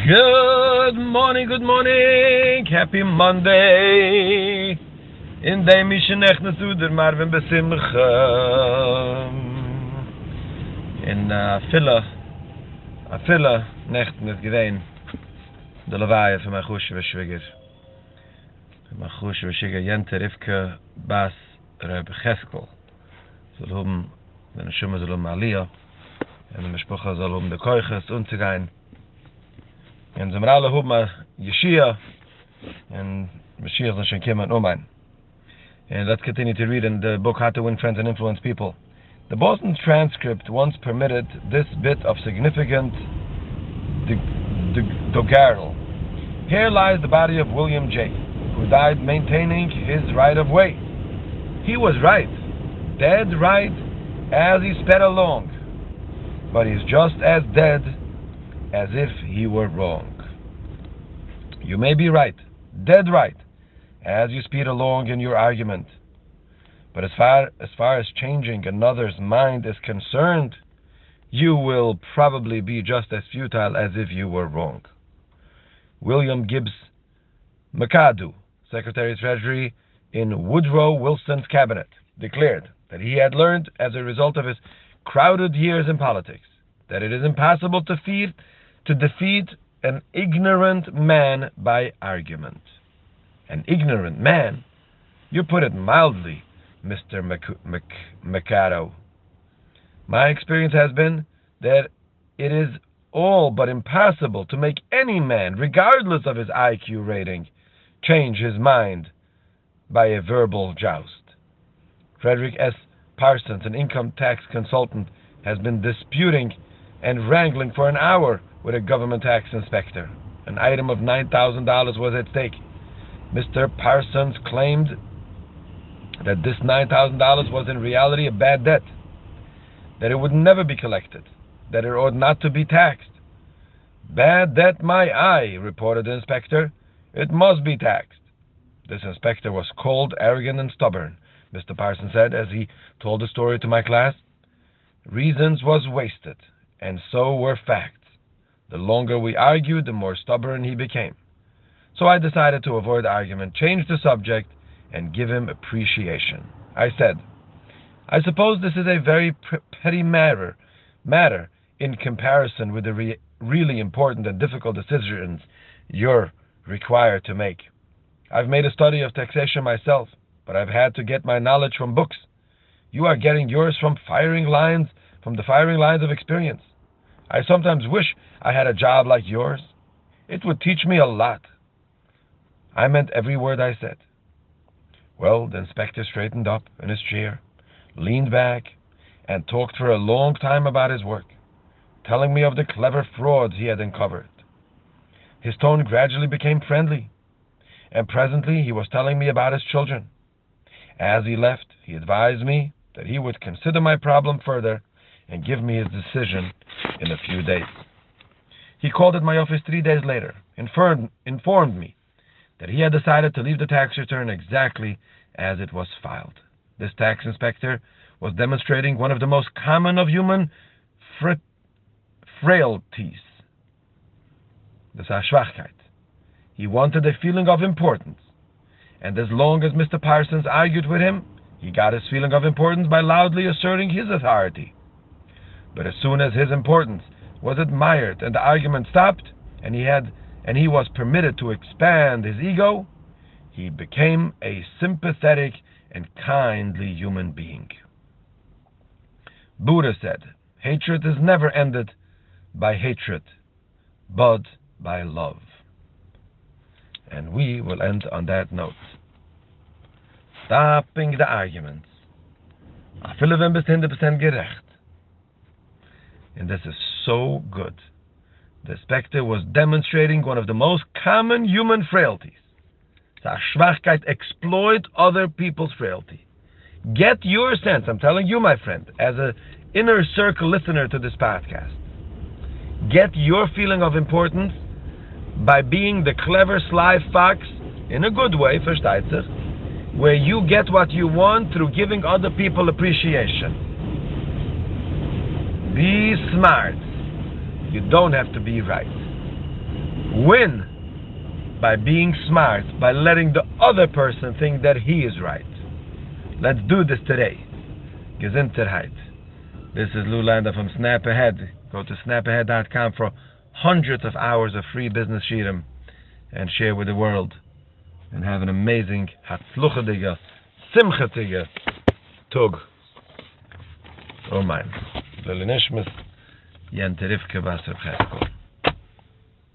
Good morning, happy Monday. In de Mishnech Nesuder Marvin Besimcha. In Filla Necht mit Gewein. De Lawaya von Machushe Veshwiger. Machushe Veshwiger Jente Rivke Bas Reb Cheskel. Soll wenn Schumme soll Aliyah. En de Mishpocha soll de Koiches unzugehen. En ze alle hebben Yeshua and Mashiach is Shem and Oman. And let's continue to read in the book How to Win Friends and Influence People. The Boston transcript once permitted this bit of significant doggerel. Here lies the body of William J., who died maintaining his right of way. He was right, dead right, as he sped along, but he's just as dead as if he were wrong. You may be right, dead right, as you speed along in your argument. But as far as changing another's mind is concerned, you will probably be just as futile as if you were wrong. William Gibbs McAdoo, Secretary of Treasury in Woodrow Wilson's cabinet, declared that he had learned as a result of his crowded years in politics that it is impossible to defeat an ignorant man by argument. An ignorant man? You put it mildly, Mr. McAdoo. My experience has been that it is all but impossible to make any man, regardless of his IQ rating, change his mind by a verbal joust. Frederick S. Parsons, an income tax consultant, has been disputing and wrangling for an hour with a government tax inspector. An item of $9,000 was at stake. Mr. Parsons claimed that this $9,000 was in reality a bad debt, that it would never be collected, that it ought not to be taxed. Bad debt, my eye, reported the inspector. It must be taxed. This inspector was cold, arrogant, and stubborn, Mr. Parsons said as he told the story to my class. Reasons was wasted, and so were facts. The longer we argued, the more stubborn he became. So I decided to avoid the argument, change the subject, and give him appreciation. I said, I suppose this is a very petty matter in comparison with the really important and difficult decisions you're required to make. I've made a study of taxation myself, but I've had to get my knowledge from books. You are getting yours from the firing lines of experience. I sometimes wish I had a job like yours. It would teach me a lot. I meant every word I said. Well, the inspector straightened up in his chair, leaned back, and talked for a long time about his work, telling me of the clever frauds he had uncovered. His tone gradually became friendly, and presently he was telling me about his children. As he left, he advised me that he would consider my problem further and give me his decision in a few days. He called at my office 3 days later, informed me that he had decided to leave the tax return exactly as it was filed. This tax inspector was demonstrating one of the most common of human frailties, the Schwachkeit. He wanted a feeling of importance, and as long as Mr. Parsons argued with him, he got his feeling of importance by loudly asserting his authority. But as soon as his importance was admired and the argument stopped, and he was permitted to expand his ego, he became a sympathetic and kindly human being. Buddha said, hatred is never ended by hatred, but by love. And we will end on that note. Stopping the arguments. Afille wenn bist 100% gerecht. And this is so good. The inspector was demonstrating one of the most common human frailties. Schwachkeit, exploit other people's frailty. Get your sense, I'm telling you, my friend, as an inner circle listener to this podcast. Get your feeling of importance by being the clever, sly fox, in a good way, versteht sich, where you get what you want through giving other people appreciation. Be smart. You don't have to be right. Win by being smart, by letting the other person think that he is right. Let's do this today. Gesundheit. This is Lou Lander from Snap Ahead. Go to snapahead.com for hundreds of hours of free business shirim and share with the world. And have an amazing hatzluchadige, simchatige tug. Oh mein. Lili Nishmas, Yen Terifke Wasser Chesko.